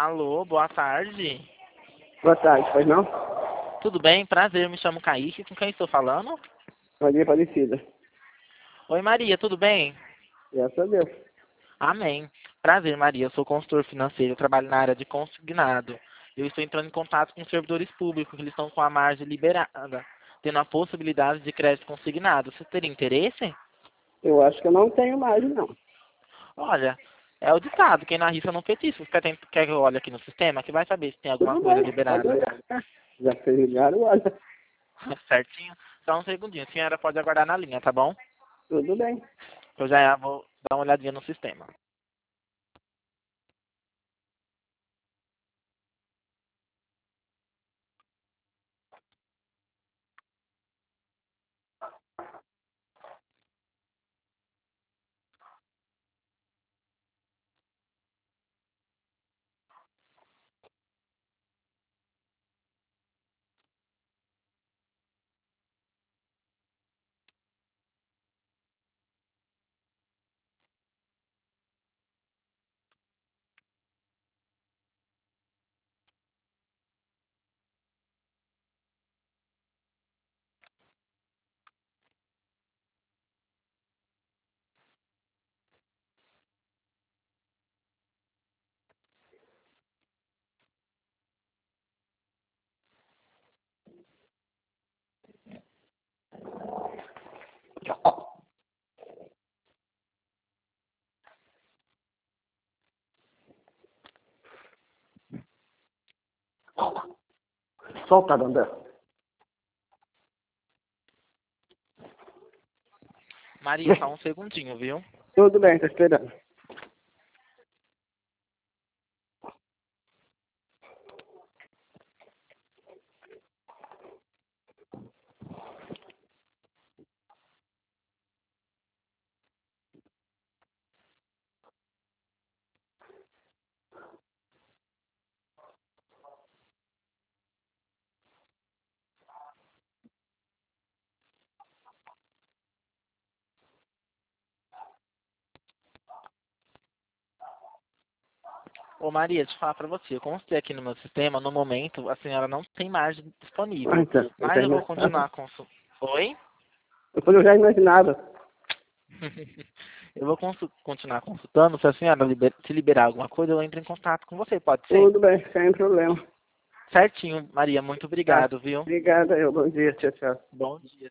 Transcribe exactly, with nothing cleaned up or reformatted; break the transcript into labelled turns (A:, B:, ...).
A: Alô, boa tarde.
B: Boa tarde, pois não?
A: Tudo bem? Prazer, eu me chamo Kaique. Com quem estou falando?
B: Maria Aparecida.
A: Oi, Maria, tudo bem?
B: Graças a Deus.
A: Amém. Prazer, Maria. Eu sou consultor financeiro, eu trabalho na área de consignado. Eu estou entrando em contato com servidores públicos, que eles estão com a margem liberada, tendo a possibilidade de crédito consignado. Você teria interesse?
B: Eu acho que eu não tenho mais, não.
A: Olha, é o ditado, quem não arrisca não petisca. Você quer, quer que eu olhe aqui no sistema, que vai saber se tem alguma
B: Tudo
A: coisa
B: bem, pode
A: liberada.
B: olhar. Já fez ligaram, olha.
A: Certinho? Só um segundinho. A senhora pode aguardar na linha, tá bom?
B: Tudo bem.
A: Eu já vou dar uma olhadinha no sistema.
B: Solta, Dandé.
A: Maria, só um segundinho, viu?
B: Tudo bem, tô esperando.
A: Ô Maria, deixa eu falar pra você. Eu consultei aqui no meu sistema, no momento, a senhora não tem margem
B: Ah,
A: disponível.
B: então, eu já
A: Mas eu vou
B: imaginava.
A: continuar consul... Oi?
B: Depois eu já imaginava.
A: Eu vou consu- continuar consultando. Se a senhora liber- se liberar alguma coisa, eu entro em contato com você, pode ser?
B: Tudo bem, sem problema.
A: Certinho, Maria. Muito
B: Tá.
A: obrigado, viu?
B: Obrigada, eu. Bom dia, tchau, tchau.
A: Bom dia.